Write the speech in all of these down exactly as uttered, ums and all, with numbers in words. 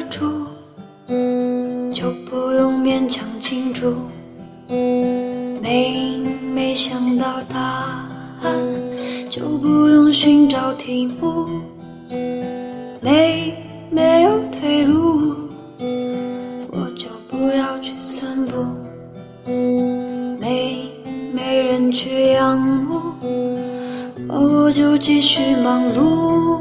住，就不用勉强庆祝。没没想到答案，就不用寻找题目。没没有退路，我就不要去散步。没没人去仰慕，我就继续忙碌。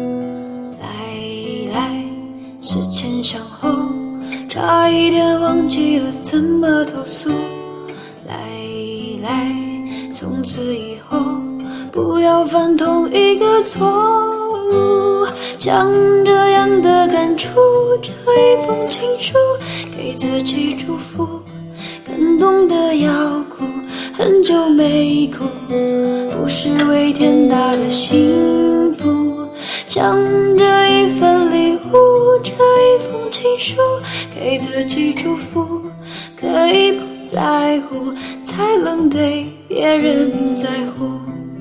来来，思前想后，差一点忘记了怎么投诉。来来，从此以后不要犯同一个错误。将这样的感触，这一封情书，给自己祝福。感动得要哭，很久没哭，不是为天大的幸福。将这一份礼物，这一封情书，给自己祝福。可以不在乎，才能对别人在乎。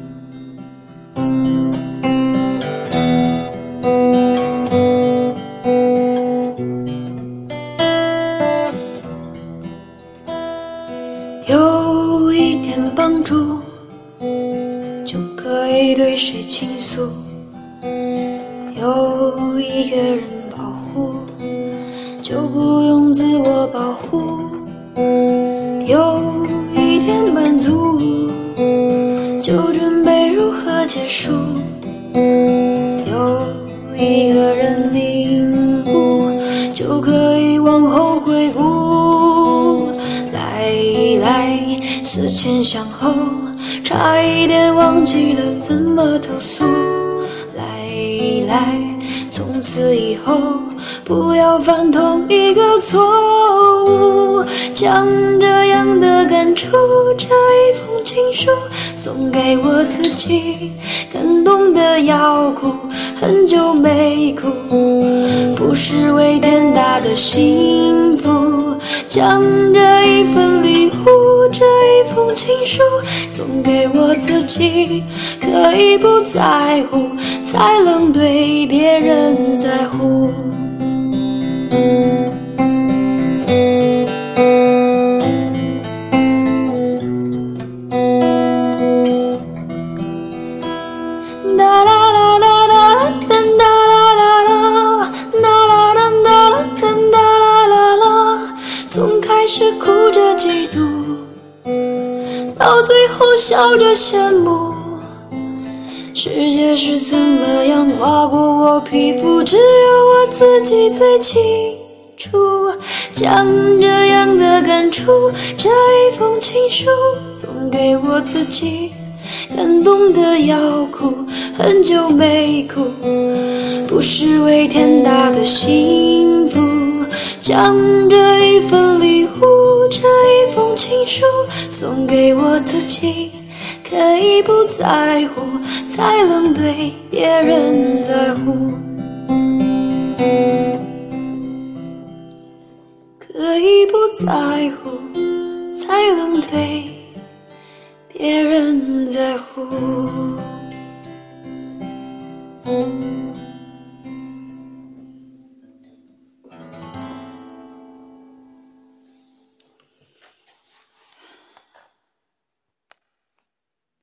有一点帮助，就可以对谁倾诉。有一个人保护，就不用自我保护。有一点满足，就准备如何结束。有一个人领悟，就可以往后回顾。来来，思前想后，差一点忘记了怎么投诉。来来，从此以后不要犯同一个错误。将这样的感触，这一封情书，送给我自己。感动得要哭，很久没哭，不是为天大的幸福。将这一份礼物，这一封情书，送给我自己。可以不在乎，才能对别人在乎。从开始哭着嫉妒，到最后笑着羡慕。世界是怎么样划过我皮肤，只有我自己最清楚。将这样的感触，这一封情书，送给我自己。感动得要哭，很久没哭，不是为天大的幸福。将这一份礼物，这一封情书，送给我自己。可以不在乎，才能对别人在乎。可以不在乎，才能对别人在乎。